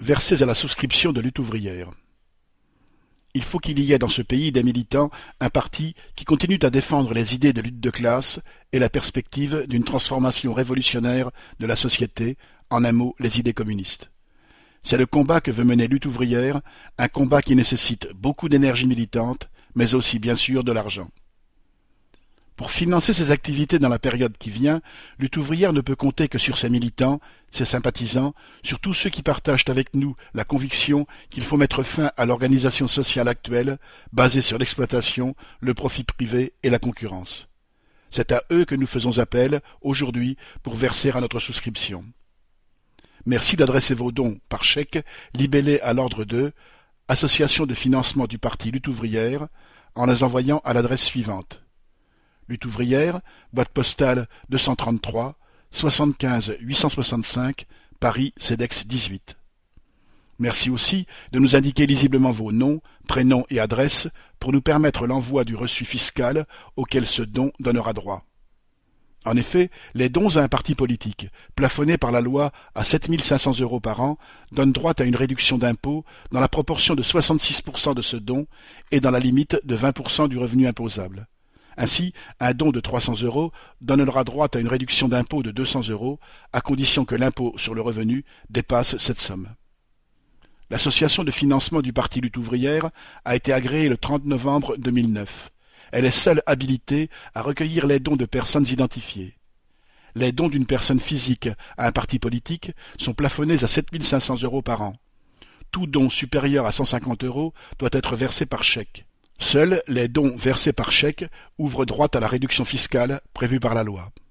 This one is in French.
versés à la souscription de Lutte ouvrière. Il faut qu'il y ait dans ce pays des militants, un parti qui continue à défendre les idées de lutte de classe et la perspective d'une transformation révolutionnaire de la société, en un mot, les idées communistes. C'est le combat que veut mener Lutte ouvrière, un combat qui nécessite beaucoup d'énergie militante, mais aussi bien sûr de l'argent. Pour financer ses activités dans la période qui vient, Lutte ouvrière ne peut compter que sur ses militants, ses sympathisants, sur tous ceux qui partagent avec nous la conviction qu'il faut mettre fin à l'organisation sociale actuelle, basée sur l'exploitation, le profit privé et la concurrence. C'est à eux que nous faisons appel, aujourd'hui, pour verser à notre souscription. Merci d'adresser vos dons par chèque, libellé à l'ordre de Association de financement du parti Lutte ouvrière, en les envoyant à l'adresse suivante. Lutte ouvrière, boîte postale 233, 75 865, Paris, CEDEX 18. Merci aussi de nous indiquer lisiblement vos noms, prénoms et adresses pour nous permettre l'envoi du reçu fiscal auquel ce don donnera droit. En effet, les dons à un parti politique, plafonnés par la loi à 7 500 € par an, donnent droit à une réduction d'impôt dans la proportion de 66% de ce don et dans la limite de 20% du revenu imposable. Ainsi, un don de 300 € donnera droit à une réduction d'impôt de 200 €, à condition que l'impôt sur le revenu dépasse cette somme. L'association de financement du parti Lutte ouvrière a été agréée le 30 novembre 2009. Elle est seule habilitée à recueillir les dons de personnes identifiées. Les dons d'une personne physique à un parti politique sont plafonnés à 7 500 € par an. Tout don supérieur à 150 € doit être versé par chèque. Seuls les dons versés par chèque ouvrent droit à la réduction fiscale prévue par la loi.